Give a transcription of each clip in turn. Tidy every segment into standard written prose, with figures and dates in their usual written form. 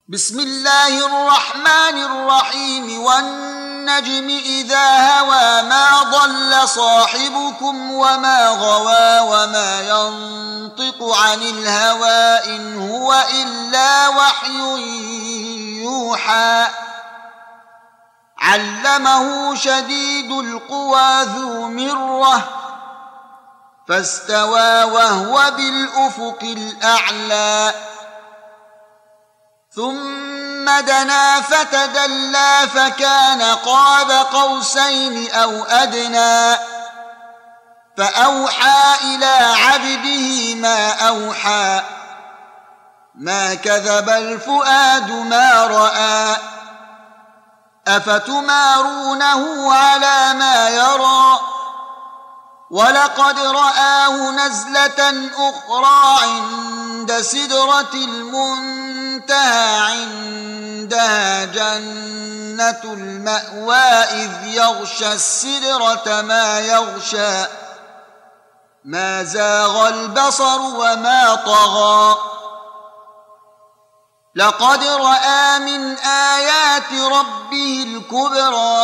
بسم الله الرحمن الرحيم والنجم إذا هوى ما ضل صاحبكم وما غوى وما ينطق عن الهوى إن هو إلا وحي يوحى علمه شديد القوى ذو مرة فاستوى وهو بالأفق الأعلى ثم دنا فتدلى فكان قاب قوسين أو أدنى فأوحى إلى عبده ما أوحى ما كذب الفؤاد ما رأى أفتمارونه على ما يرى ولقد رآه نزلة أخرى عند سدرة المنتهى عندها جنة المأوى إذ يغشى السدرة ما يغشى ما زاغ البصر وما طغى لقد رأى من آيات ربه الكبرى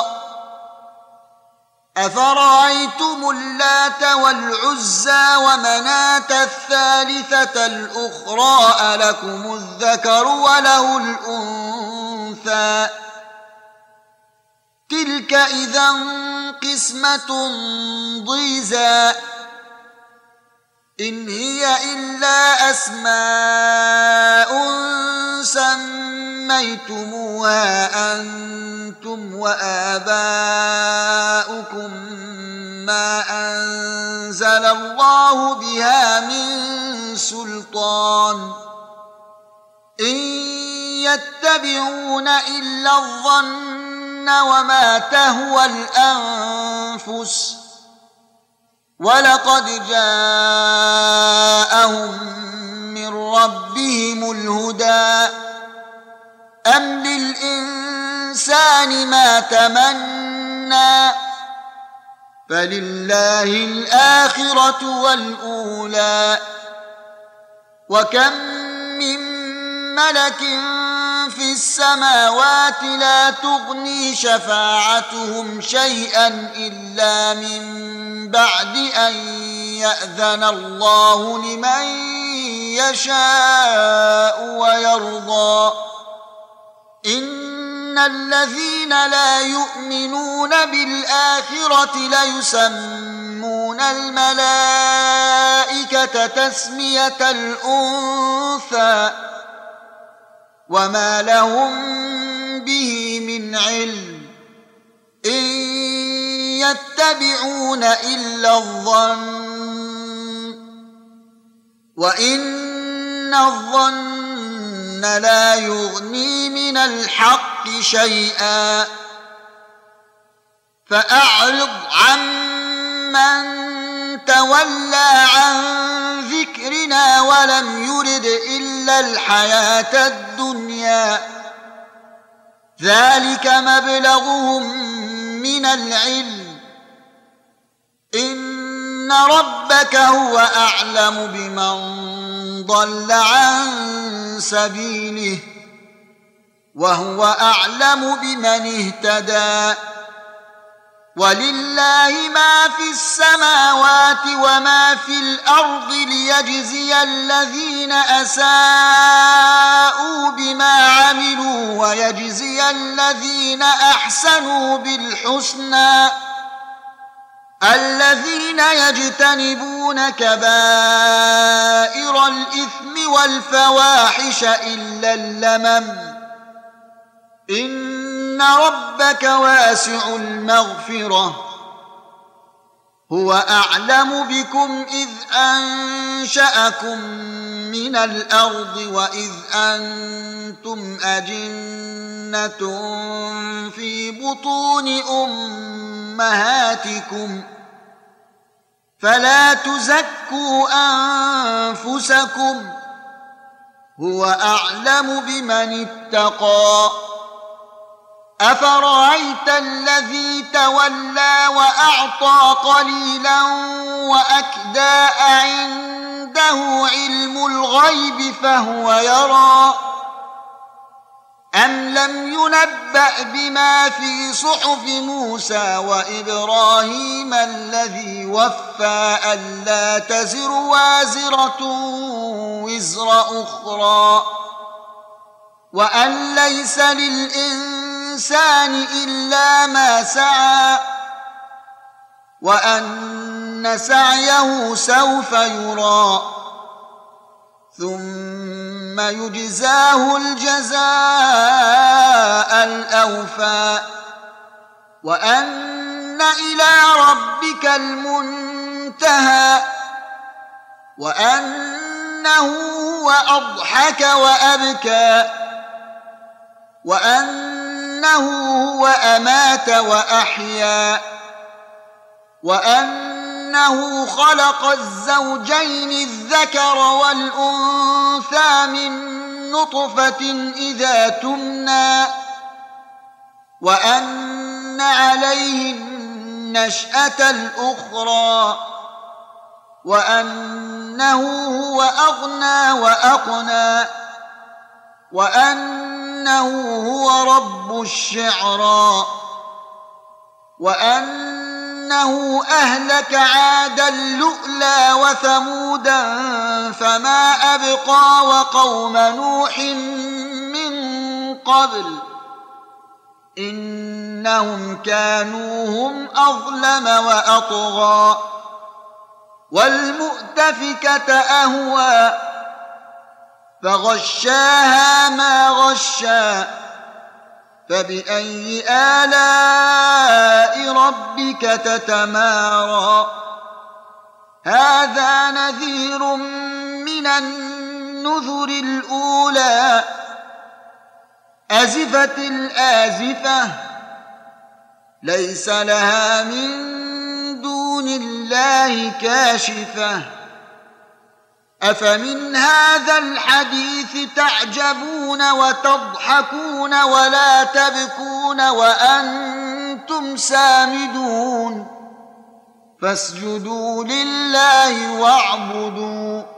أفرأيتم اللات والعزى ومناة الثالثة الأخرى ألكم الذكر وله الأنثى تلك إذا قسمة ضيزى إن هي إلا أسماء سميتموها أنتم وآباؤكم ما أنزل الله بها من سلطان إن يتبعون إلا الظن وما تهوى الأنفس ولقد جاءهم من ربهم الهدى أم للإنسان ما تمنى فلله الآخرة والأولى وكم من ملك في السماوات لا تغني شفاعتهم شيئا إلا من بعد أن يأذن الله لمن يشاء ويرضى إن الذين لا يؤمنون بالآخرة ليسمون الملائكة تسمية الأنثى وما لهم به من علم إن يتبعون إلا الظن وإن الظن لا يغني من الحق شيئا فأعرض عمن تولى عن ذكرنا ولم يرد إلا الحياة الدنيا ذلك مبلغهم من العلم إن ربك هو أعلم بمن ضل عن سبيله وهو أعلم بمن اهتدى ولله ما في السماوات وما في الأرض ليجزي الذين أساءوا بما عملوا ويجزي الذين أحسنوا بالحسنى الذين يجتنبون كبائر الإثم والفواحش إلا اللمم إن ربك واسع المغفرة هو أعلم بكم إذ أنشأكم من الأرض وإذ أنتم أجنة في بطون أمهاتكم فلا تزكوا أنفسكم هو أعلم بمن اتقى أفرأيت الذي تولى وأعطى قليلا وأكدى عنده علم الغيب فهو يرى أم لم ينبأ بما في صحف موسى وإبراهيم الذي وفى ألا تزر وازرة وزر أخرى وأن ليس للإنسان إلا ما سعى وأن سعيه سوف يرى ثم يجزاه الجزاء الأوفى وأن إلى ربك المنتهى وأنه هو أضحك وأبكى وأنه هو أمات وأحيا وأنه خلق الزوجين الذكر والأنثى من نطفة إذا تمنى وأن عليه النشأة الأخرى وأنه هو أغنى وأقنى وأنه هو رب الشعرى وأنه أهلك عادا الأولى وثمودا فما أبقى وقوم نوح من قبل إنهم كانوا هم أظلم وأطغى والمؤتفكة أهوى فغشاها ما غشى فبأي آلاء ربك تتمارى هذا نذير من النذر الأولى أزفت الآزفة ليس لها من دون الله كاشفة أفمن هذا الحديث تعجبون وتضحكون ولا تبكون وأنتم سامدون فاسجدوا لله واعبدوا